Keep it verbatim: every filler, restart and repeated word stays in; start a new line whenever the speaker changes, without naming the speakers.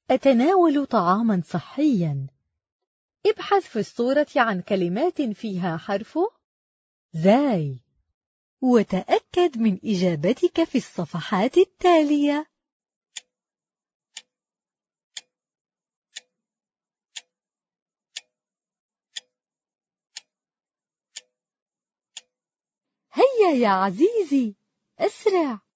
أتناول طعاما صحيا. ابحث في الصورة عن كلمات فيها حرف زاي، وتأكد من إجابتك في الصفحات التالية. هيا يا عزيزي، أسرع.